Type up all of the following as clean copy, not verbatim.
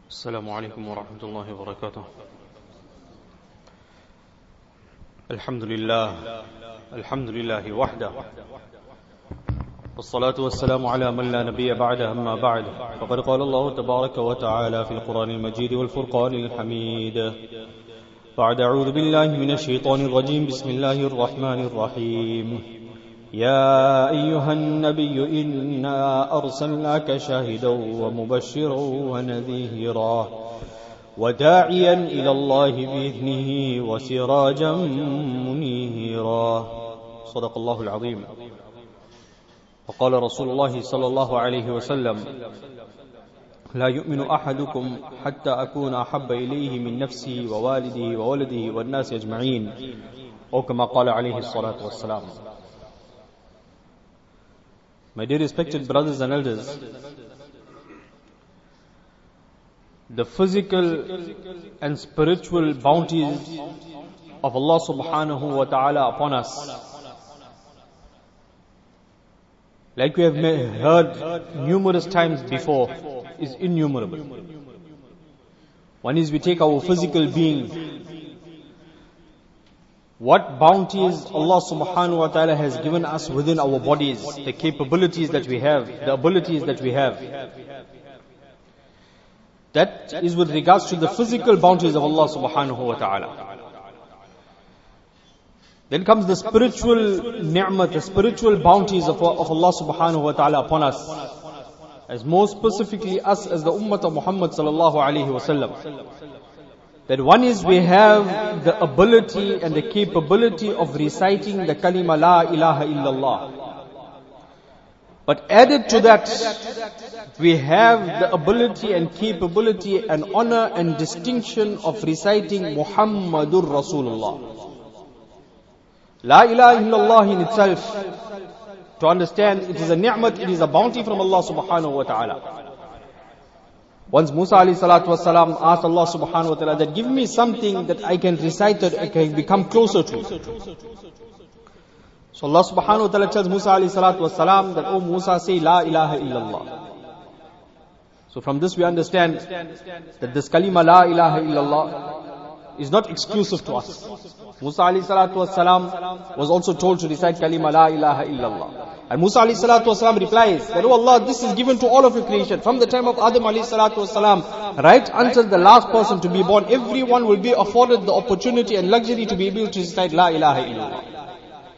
السلام عليكم ورحمة الله وبركاته. الحمد لله وحده، والصلاة والسلام على من لا نبي بعده. أما بعد، فقد قال الله تبارك وتعالى في القرآن المجيد والفرقان الحميد بعد أعوذ بالله من الشيطان الرجيم. بسم الله الرحمن الرحيم. يا أيها النبي إنا أرسلناك شاهدا ومبشرا ونذيرا وداعيا إلى الله بإذنه وسراجا منيرا. صدق الله العظيم. وقال رسول الله صلى الله عليه وسلم: لا يؤمن أحدكم حتى أكون أحب إليه من نفسه ووالده وولده والناس أجمعين، أو كما قال عليه الصلاة والسلام. My dear respected brothers and elders, the physical and spiritual bounties of Allah subhanahu wa ta'ala upon us, like we have heard numerous times before, is innumerable. One is we take our physical being, what bounties Allah subhanahu wa ta'ala has given us within our bodies, the capabilities that we have, the abilities that we have. That is with regards to the physical bounties of Allah subhanahu wa ta'ala. Then comes the spiritual ni'mat, the spiritual bounties of Allah subhanahu wa ta'ala upon us, as more specifically us as the ummah of Muhammad sallallahu alayhi wa sallam. That one is we have the ability and the capability of reciting the kalima la ilaha illallah. But added to that, we have the ability and capability and honor and distinction of reciting Muhammadur Rasulullah. La ilaha illallah in itself, to understand, it is a ni'mat, it is a bounty from Allah subhanahu wa ta'ala. Once Musa alayhi salatu wasalam asked Allah subhanahu wa ta'ala that give me something that I can recite, that I can become closer to. So Allah subhanahu wa ta'ala tells Musa alayhi salatu wasalam that, oh Musa, say la ilaha illallah. So from this we understand that this kalima la ilaha illallah is not exclusive to us. Musa alayhi salatu wasalam was also told to recite kalima la ilaha illallah. And Musa alayhi salatu wasalam replies that, oh Allah, this is given to all of your creation. From the time of Adam alayhi salatu wasalam, right until the last person to be born, everyone will be afforded the opportunity and luxury to be able to recite la ilaha illallah.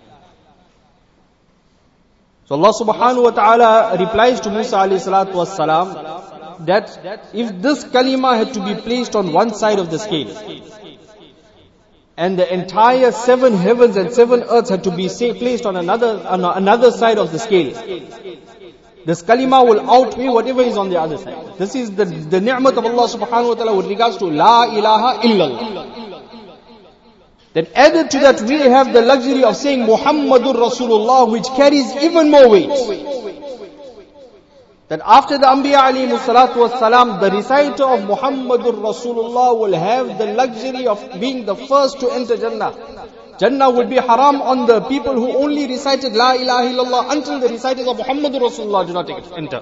So Allah subhanahu wa ta'ala replies to Musa alayhi salatu wasalam that if this kalima had to be placed on one side of the scale, and the entire 7 heavens and 7 earths had to be placed on another side of the scale, this kalima will outweigh whatever is on the other side. This is the ni'mat of Allah subhanahu wa ta'ala with regards to la ilaha illallah. Then added to that, we have the luxury of saying Muhammadur Rasulullah, which carries even more weight. That after the Anbiya alayhi salatu wassalam, the reciter of Muhammadur Rasulullah will have the luxury of being the first to enter Jannah. Jannah would be haram on the people who only recited La ilaha illallah until the reciters of Muhammadur Rasulullah do not enter.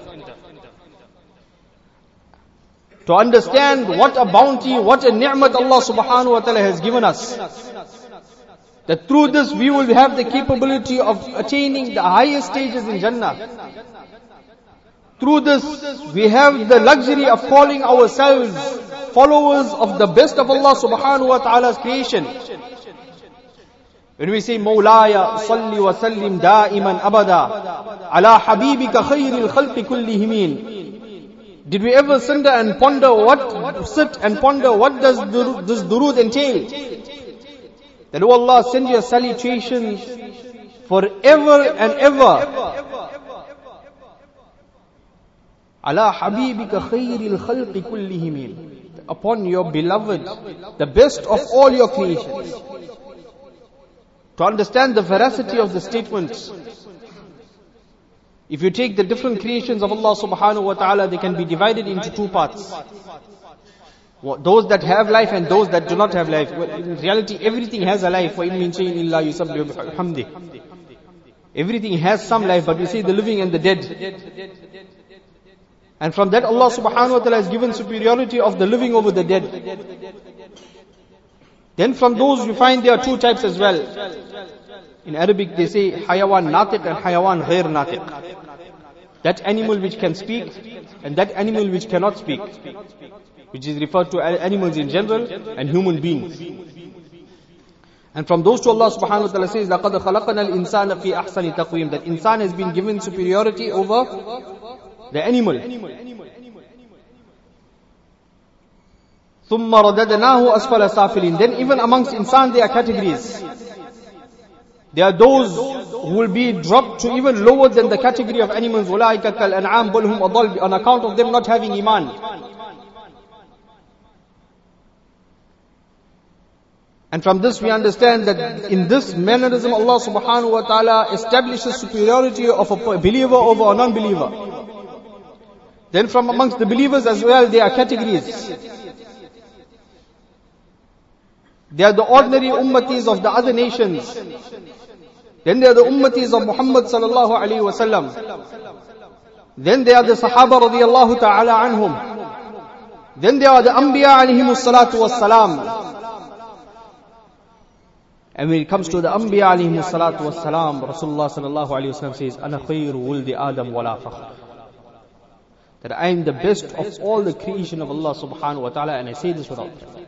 To understand what a bounty, what a ni'mat Allah subhanahu wa ta'ala has given us. That through this we will have the capability of attaining the highest stages in Jannah. Through this, we have the luxury of calling ourselves followers of the best of Allah subhanahu wa ta'ala's creation. When we say, Mawlaya, salli wa sallim da'iman abada, ala habibika khayril khalqi kullihimeen. Did we ever sit and ponder what does this durood entail? That, oh Allah, send your salutations forever and ever. Ala habibika khayril khalqi kullihim, upon your beloved, the best of all your creations. To understand the veracity of the statement, if you take the different creations of Allah subhanahu wa ta'ala, they can be divided into 2 parts. Those that have life and those that do not have life. Well, in reality, everything has a life. وَإِن مِّن شَيْءٍ إِلَّا يُسَبِّحُ بِحَمْدِهِ. Everything has some life, but we say the living and the dead. And from that Allah subhanahu wa ta'ala has given superiority of the living over the dead. Then from those you find there are two types as well. In Arabic they say hayawan natiq and hayawan ghair natiq. That animal which can speak and that animal which cannot speak, which is referred to animals in general and human beings. And from those two Allah subhanahu wa ta'ala says, لَقَدْ خَلَقَنَا الْإِنسَانَ فِي أَحْسَنِ تَقْوِيمٍ, that insan has been given superiority over the animal. ثُمَّ رَدَدْنَاهُ أَسْفَلَ سَافِلِينَ. Then even amongst insan there are categories. There are those who will be dropped to even lower than the category of animals. أُولَٰئِكَ كَالْأَنْعَامِ بَلْ هُمْ أَضَلُّ, on account of them not having iman. And from this we understand that in this mannerism Allah subhanahu wa ta'ala establishes superiority of a believer over a non-believer. Then from amongst the believers as well there are categories. They are the ordinary ummatis of the other nations. Then they are the ummatis of Muhammad sallallahu alayhi wa sallam. Then they are the Sahaba radiyallahu ta'ala anhum. Then they are the Anbiya alayhimus salatu was salam. And when it comes to the Anbiya alayhimus salatu was salam, Rasulullah sallallahu alayhi wa sallam says, Ana khayru wuldi Adam wala fakhr. That I am the best of all the creation of Allah subhanahu wa ta'ala, and I say this without pride.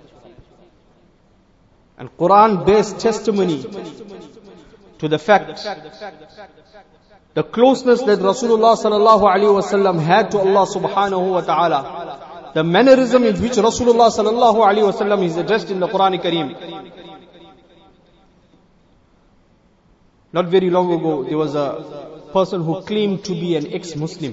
And Quran bears testimony to the fact, the closeness that Rasulullah sallallahu alaihi wasallam had to Allah subhanahu wa ta'ala, the mannerism in which Rasulullah sallallahu alaihi wasallam is addressed in the Quran Kareem. Not very long ago, there was a person who claimed to be an ex-Muslim.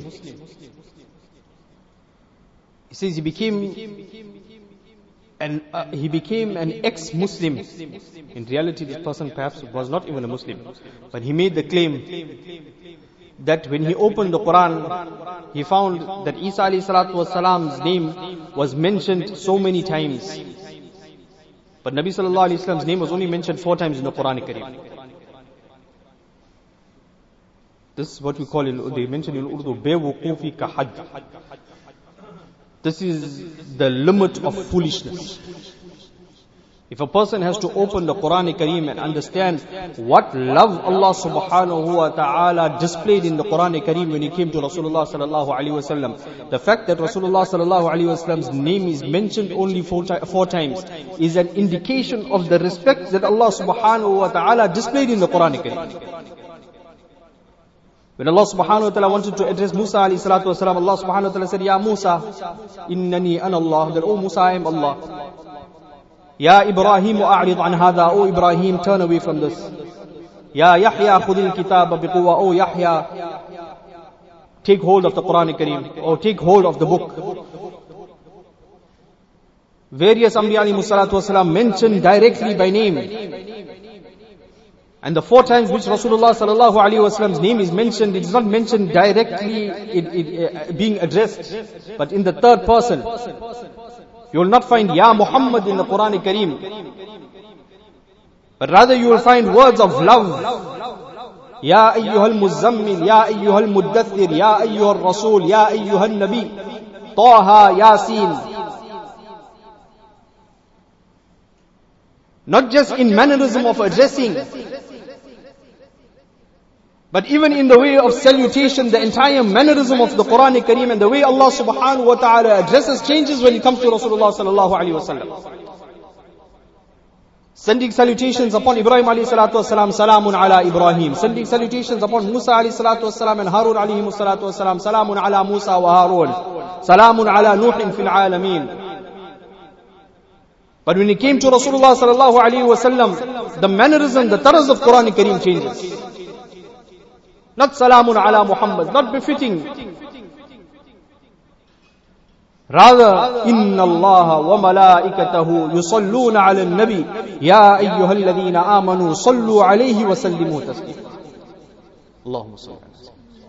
He says he became an ex-Muslim. In reality, this person perhaps was not even a Muslim, but he made the claim that when he opened the Quran, he found that Isa alayhi salatu wasalam's name was mentioned so many times, but Nabi sallallahu alayhi wasallam's name was only mentioned 4 times in the Quran Kareem. This is what we call they mention in Urdu, Bewuqufi ka had. This is the limit of foolishness. If a person has to open the Quran Kareem and understand what love Allah subhanahu wa ta'ala displayed in the Quran Kareem when he came to Rasulullah sallallahu alaihi wasallam, the fact that Rasulullah sallallahu alaihi wasallam's name is mentioned only 4 times is an indication of the respect that Allah subhanahu wa ta'ala displayed in the Quran Kareem. When Allah subhanahu wa ta'ala wanted to address Musa alayhi salatu wasalam, Allah subhanahu wa ta'ala said, Ya Musa, innani ana Allah, that, oh Musa, I am Allah. Ya Ibrahim, a'rid an hadha, oh Ibrahim, turn away from this. Ya Yahya, khudil kitaba biquwa, oh Yahya, take hold of the Quran Kareem, or take hold of the book. Various Anbiya alayhi salatu wasalam mentioned directly by name. And the 4 times which Rasulullah sallallahu alaihi wasallam's name is mentioned, it is not mentioned directly being addressed, but in the 3rd person. You will not find Ya Muhammad in the Quran Kareem, but rather you will find words of love. Ya ayyuhal muzammil, Ya ayyuhal muddathir, Ya ayyuhal rasul, Ya ayyuhal nabi, Taha, Yasin. Not just in mannerism of addressing, but even in the way of salutation, the entire mannerism of the Quran Kareem and the way Allah subhanahu wa ta'ala addresses changes when it comes to Rasulullah sallallahu alaihi wasallam. Sending salutations upon Ibrahim alayhi salatu wasalam, salamun ala Ibrahim. Sending salutations upon Musa alayhi salatu wasalam and Harun alayhi salatu wasalam, salamun ala Musa wa Harun. Salamun ala Nuhin fil alameen. But when it came to Rasulullah sallallahu alaihi wasallam, the mannerism, the taraz of Quran Kareem changes. Not salamun ala Muhammad, not befitting. Rather, inna Allah wa malaikatahu yusalluna ala al-nabi, ya ayyuhal ladhina amanu sallu alayhi wa sallimu taslima. Allahumma salli ala sayyidina.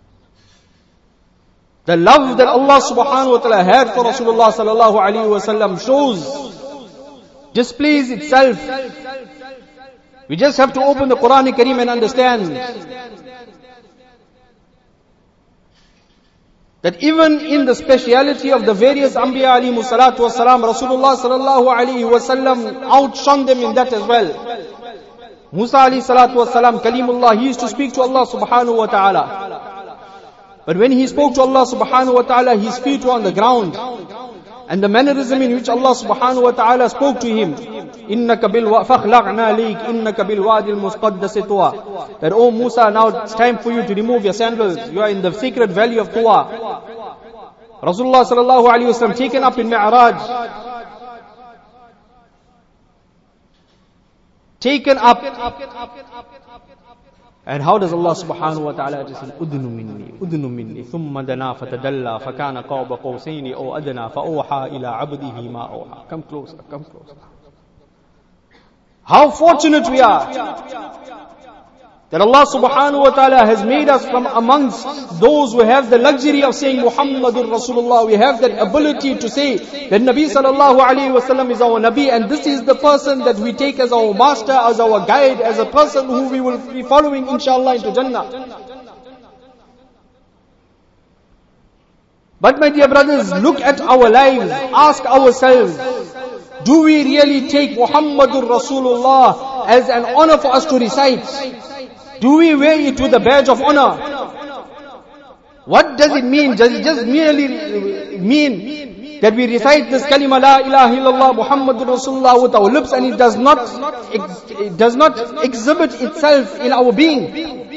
The love that Allah subhanahu wa ta'ala had for Rasulullah sallallahu alayhi wa sallam displays itself. We just have to open the Quran Kareem and understand. that even in the speciality of the various Anbiya alayhimu salatu wasalam, Rasulullah sallallahu alayhi wasallam outshone them in that as well. Musa alayhi salatu wasalam, Kalimullah, he used to speak to Allah subhanahu wa ta'ala. But when he spoke to Allah subhanahu wa ta'ala, his feet were on the ground. And the mannerism in which Allah subhanahu wa ta'ala spoke to him, إِنَّكَ فَخْلَعْنَا لِيكَ إِنَّكَ بِالْوَادِ الْمُسْقَدَّسِ طُوَى. That, oh Musa, now it's time for you to remove your sandals. You are in the sacred valley of Tuwa. Rasulullah sallallahu alayhi wa sallam taken up in Mi'raj. Taken up. And how does Allah subhanahu wa ta'ala just say, Udnu minni, thumma dana fatadalla, fakana qawba qawsayni aw adna, fa'uha ila abdihi ma awha. Come closer. How fortunate we are that Allah subhanahu wa ta'ala has made us from amongst those who have the luxury of saying Muhammadur Rasulullah. We have that ability to say that Nabi sallallahu alayhi wa sallam is our Nabi, and this is the person that we take as our master, as our guide, as a person who we will be following inshallah into Jannah. But my dear brothers, look at our lives, ask ourselves, do we really take Muhammadur Rasulullah as an honor for us to recite? Do we wear it with a badge of honor? What does it mean? Does it just merely mean that we recite this kalima la ilaha illallah Muhammadur Rasulullah with our lips and it does not exhibit itself in our being?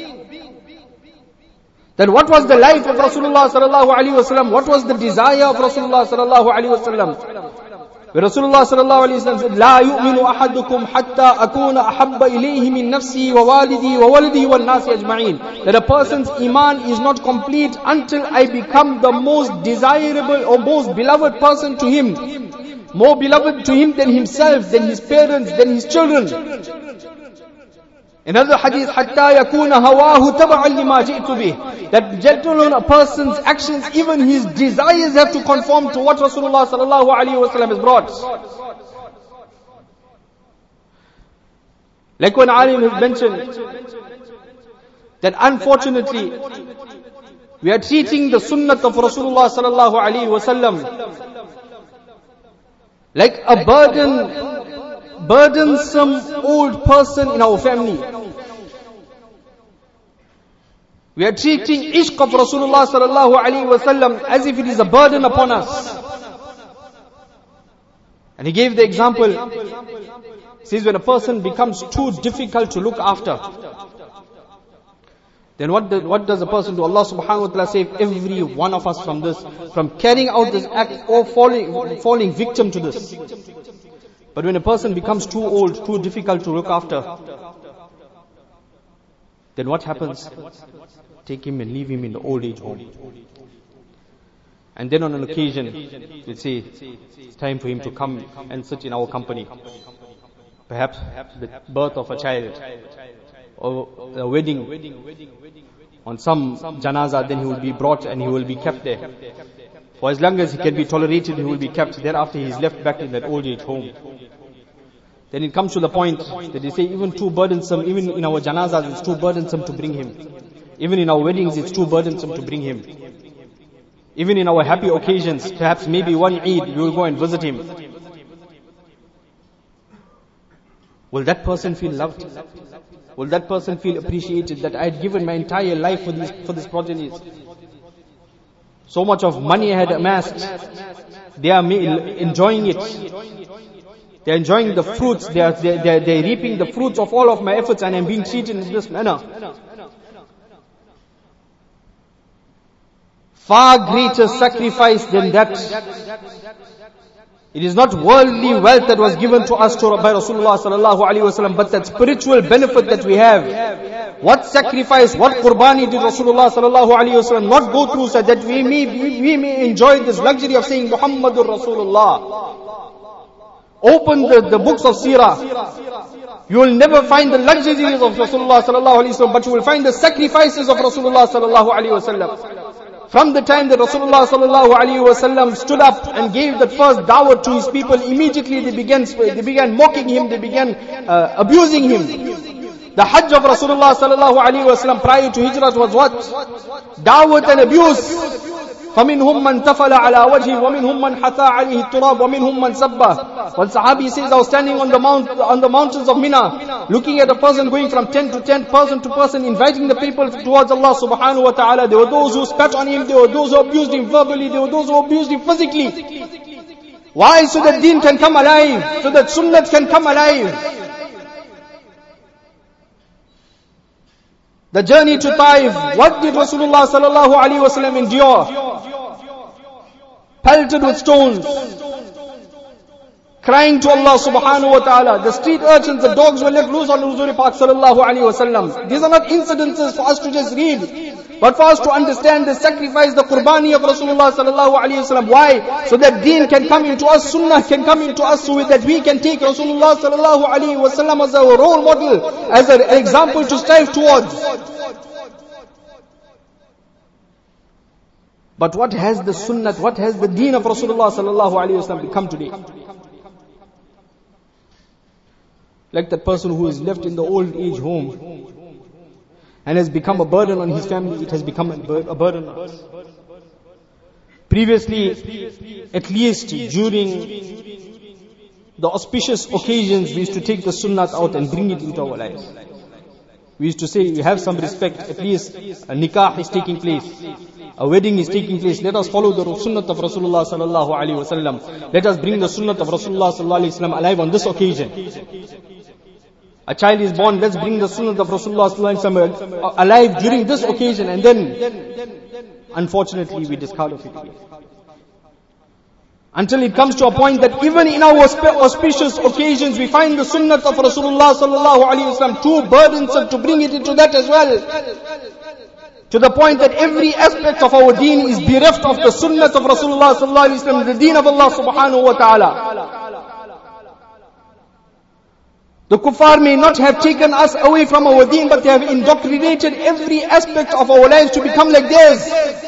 Then what was the life of Rasulullah sallallahu alaihi wasallam? What was the desire of Rasulullah sallallahu alaihi wasallam? Where Rasulullah sallallahu alaihi wasallam said, "La yu'minu ahadukum hatta akuna ahabba ilayhi min nafsihi wa waladihi wal nasi ajma'in." That a person's iman is not complete until I become the most desirable or most beloved person to him, more beloved to him than himself, than his parents, than his children. Another hadith, حَتَّى يَكُونَ هَوَاهُ تَبَعًا لِمَا جِئْتُ بِهِ. That gentleman, a person's actions, even his desires have to conform to what Rasulullah sallallahu alaihi wasallam has brought. Like when Alim has mentioned, that unfortunately, we are treating the sunnah of Rasulullah sallallahu alaihi wasallam like a burdensome old person in our family. We are treating ishq of Rasulullah sallallahu alaihi wasallam as if it is a burden upon us. And he gave the example. He says when a person becomes too difficult to look after, then what does a person do? Allah subhanahu wa ta'ala save every one of us from this, from carrying out this act or falling victim to this. But when a person becomes too old, too difficult to look after, then what happens? Take him and leave him in the old age home. And then on an occasion, let's say, it's time for him to come and sit in our company. Perhaps the birth of a child, or a wedding, on some janaza, then he will be brought and he will be kept there. For as long as he can be tolerated, he will be kept. Thereafter he is left back in that old age home. Then it comes to the point that they say even too burdensome, even in our janazas it's too burdensome to bring him. Even in our weddings it's too burdensome to bring him. Even in our happy occasions, perhaps maybe one Eid, we will go and visit him. Will that person feel loved? Will that person feel appreciated that I had given my entire life for this progeny? So much of money I had amassed. They are enjoying it. They are enjoying the fruits. They are reaping the fruits of all of my efforts, and I am being treated in this manner. Far greater sacrifice than that. It is not worldly wealth that was given to us by Rasulullah sallallahu alaihi wasallam, but that spiritual benefit that we have. What sacrifice, what qurbani did Rasulullah sallallahu alaihi wasallam not go through so that we may enjoy this luxury of saying Muhammadur Rasulullah. Open the books of Seerah. You will never find the luxuries of Rasulullah sallallahu alaihi wasallam, but you will find the sacrifices of Rasulullah sallallahu alaihi wasallam. From the time that Rasulullah sallallahu alaihi wasallam stood up and gave the first da'wah to his people, immediately they began mocking him, they began abusing him. The Hajj of Rasulullah sallallahu alaihi wasallam prior to Hijrah was what? Da'wah and abuse. فَمِنْهُمْ مَنْ تَفَلَ عَلَى وَجْهِهِ وَمِنْهُمْ مَنْ حَثَى عَلَيْهِ التُّرَابُ وَمِنْهُمْ مَنْ سَبَّهُ. One Sahabi says, I was standing on the mountains of Mina, looking at a person going from tent to tent, person to person, inviting the people towards Allah subhanahu wa ta'ala. There were those who spat on him, there were those who abused him verbally, there were those who abused him physically. Why? So that deen can come alive, so that sunnat can come alive. The journey to Taif, what did Rasulullah sallallahu alaihi wasallam endure? Pelted with stones, crying to Allah subhanahu wa ta'ala. The street urchins, the dogs were let loose on Huzur Pak sallallahu alaihi wasallam. These are not incidences for us to just read, but for us to understand the sacrifice, the qurbani of Rasulullah sallallahu alaihi wasallam. Why? So that deen can come into us, sunnah can come into us, so that we can take Rasulullah sallallahu alaihi wasallam as a role model, as an example to strive towards. But what has the sunnah, what has the deen of Rasulullah sallallahu alaihi wasallam become today? Like that person who is left in the old age home and has become a burden on his family, it has become a burden on us. Previously, at least during the auspicious occasions, we used to take the sunnah out and bring it into our lives. We used to say, we have some respect, at least a nikah is taking place, a wedding is taking place. Let us follow the sunnah of Rasulullah sallallahu alaihi wasallam. Let us bring the sunnah of Rasulullah sallallahu alaihi wasallam alive on this occasion. A child is born, let's bring the sunnah of Rasulullah sallallahu alaihi wasallam alive during this occasion, and then unfortunately we discard of it again. Until it comes to a point that even in our auspicious occasions, we find the sunnah of Rasulullah sallallahu alaihi wasallam too burdensome to bring it into that as well. To the point that every aspect of our deen is bereft of the sunnah of Rasulullah sallallahu alaihi wasallam, the deen of Allah subhanahu wa ta'ala. The kuffar may not have taken us away from our deen, but they have indoctrinated every aspect of our lives to become like theirs.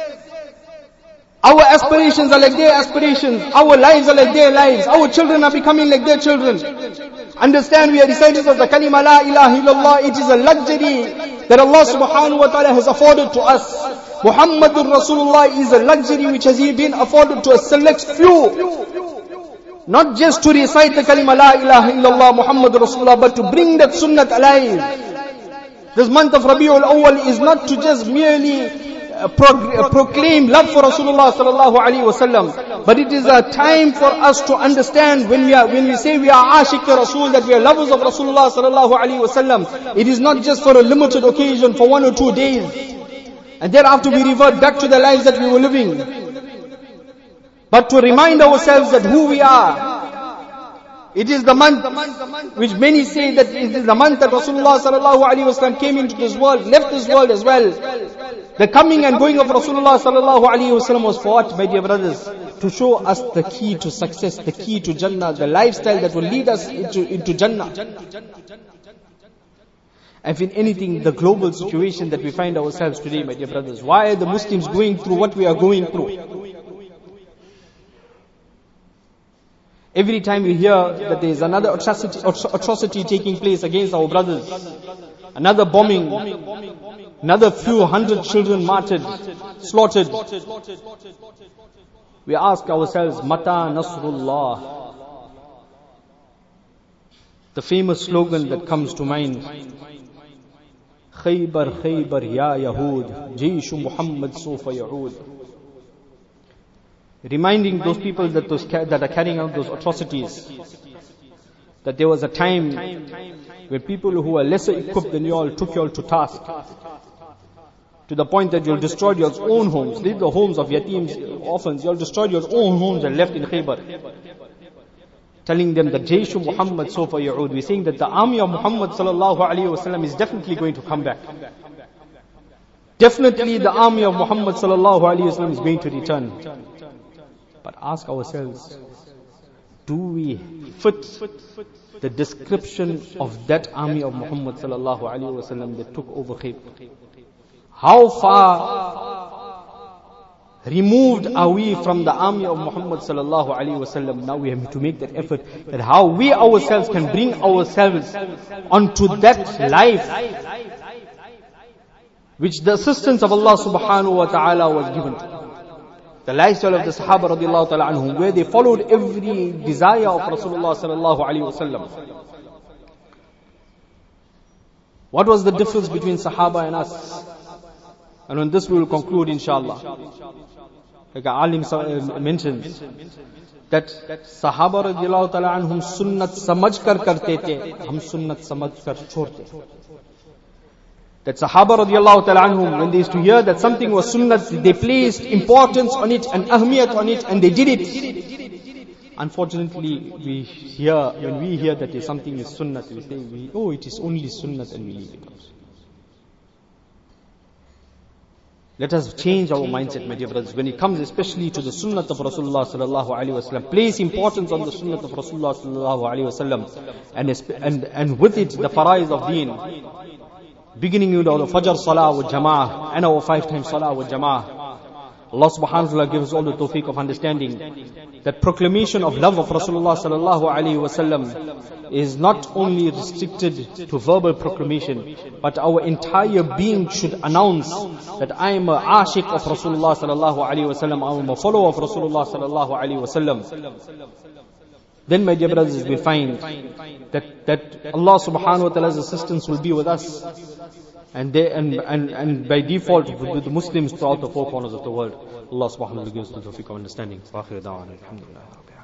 Our aspirations are like their aspirations. Our lives are like their lives. Our children are becoming like their children. Understand, we are reciters of the kalima la ilaha illallah. It is a luxury that Allah subhanahu wa ta'ala has afforded to us. Muhammadur Rasulullah is a luxury which has been afforded to a select few. Not just to recite the kalima la ilaha illallah Muhammadur Rasulullah, but to bring that sunnat alive. This month of Rabiul Awwal is not to just merely proclaim love for Rasulullah sallallahu alaihi wasallam, but it is a time for us to understand when we say we are ashiq Rasul, that we are lovers of Rasulullah sallallahu alaihi wasallam. It is not just for a limited occasion, for 1 or 2 days, and thereafter we revert back to the lives that we were living, but to remind ourselves that who we are. It is the month which many say that it is the month that Rasulullah sallallahu alaihi wasallam came into this world, left this world as well. The coming and going of Rasulullah sallallahu alaihi wasallam was for what, my dear brothers? To show us the key to success, the key to Jannah, the lifestyle that will lead us into Jannah. And in anything, the global situation that we find ourselves today, my dear brothers, why are the Muslims going through what we are going through? Every time we hear that there is another atrocity taking place against our brothers, another bombing, another few hundred children martyred, slaughtered, we ask ourselves, Mata Nasrullah? The famous slogan that comes to mind, Khaybar Khaybar Ya Yahud, Jayshu Muhammad Sofa Yahood. Reminding those people that are carrying out those atrocities, that there was a time where people who were lesser equipped than you all took you all to task, to the point that you'll destroy your own homes, leave the homes of yatims, orphans, you'll destroy your own homes and left in Khaybar. Telling them that Jayshu Muhammad Sofa Yahood, we're saying that the army of Muhammad sallallahu alaihi wasallam is definitely going to come back. Definitely the army of Muhammad sallallahu alaihi wasallam is going to return. But ask ourselves, do we fit the description of that army of Muhammad sallallahu alaihi wasallam that took over Khaybar? How far removed are we from the army of Muhammad sallallahu alaihi wasallam? Now we have to make that effort, that how we ourselves can bring ourselves onto that life which the assistance of Allah subhanahu wa ta'ala was given to. the lifestyle of the Sahaba radiallahu ta'ala anhum, where they followed every desire of Rasulullah sallallahu alaihi wasallam. What was the difference between Sahaba and us? And on this we will conclude inshallah. Like Alim mentions, that Sahaba radiallahu ta'ala anhum sunnat samajh kar karte the, hum sunnat samajh kar chhodte. That Sahaba radiallahu ta'ala anhum, when they used to hear that something was sunnat, they placed importance on it and ahmiyat on it, and they did it. Unfortunately, when we hear that something is sunnat, we say, oh, it is only sunnat, and we leave it. Let us change our mindset, my dear brothers, when it comes especially to the sunnat of Rasulullah sallallahu alaihi wasallam. Place importance on the sunnat of Rasulullah sallallahu alaihi wasallam, and with it the faraiz of deen, beginning with our Fajr Salah with Jama'ah and our 5 times Salah with Jama'ah. Allah subhanahu wa ta'ala gives us all the tawfiq of understanding that proclamation of love of Rasulullah sallallahu alaihi wasallam is not only restricted to verbal proclamation, but our entire being should announce that I am a ashiq of Rasulullah sallallahu alaihi wasallam, I am a follower of Rasulullah sallallahu alaihi wasallam. Then, my dear brothers, we find that Allah subhanahu wa ta'ala's assistance will be with us, and by default with the Muslims throughout the 4 corners of the world. Allah subhanahu wa ta'ala gives us the tawfiq of understanding.